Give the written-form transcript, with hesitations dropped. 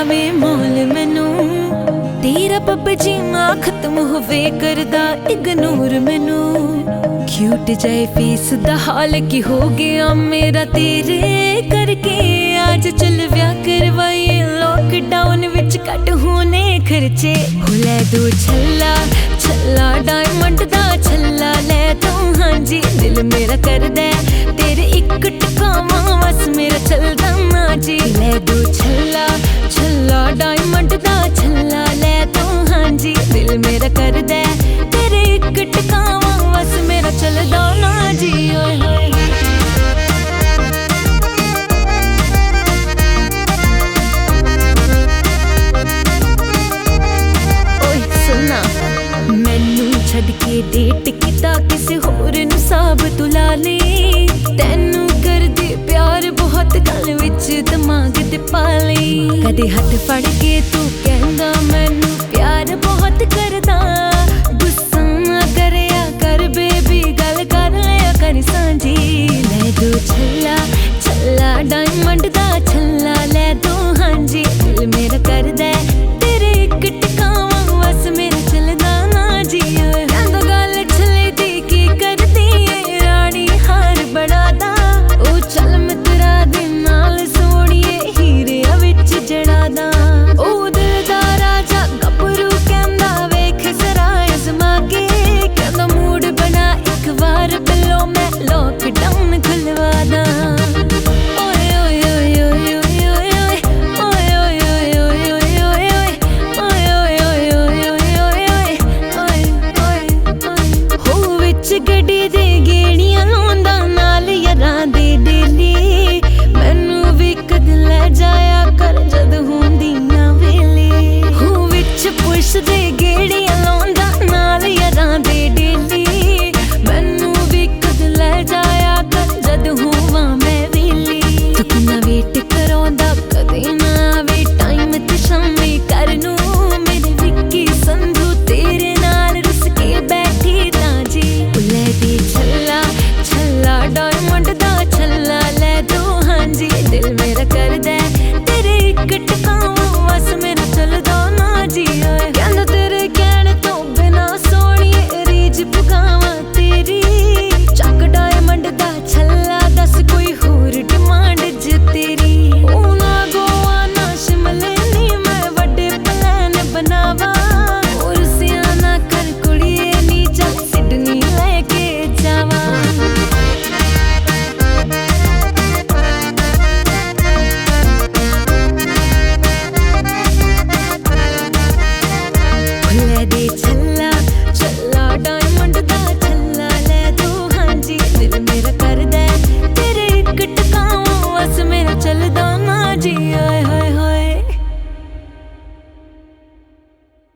वे मोल मैनू तेरा पबजी मां खत्म होवे करदा इग्नोर मैनू क्यूट जाए फेस दा हाल की हो गया मेरा तेरे करके आज चल ब्याह करवाइए लॉकडाउन विच कट होने खर्चे हो ले दो छल्ला छल्ला डायमंड दा छल्ला ले तू हाँ जी दिल मेरा करदा तेरे एक टकावा बस मेरा चलदा ना जी ले दो छल्ला छल्ला डायमंड दा छल्ला ले तू हाँ जी दिल मेरा करदा तेरे एक टकावा बस मेरा चलदा ना जी ओए होए छड़ के डेट किता किसे होर नू साब तू ला ले तैनू कर दे प्यार बहुत गल विच दिमाग ते पा ले कदे हथ फड़ के तू कहंदा मैनू प्यार बहुत करदा गुस्सा ना करया कर बेबी गल कर लिया कर सांझी ले दो छल्ला छल्ला डायमंड दा छल्ला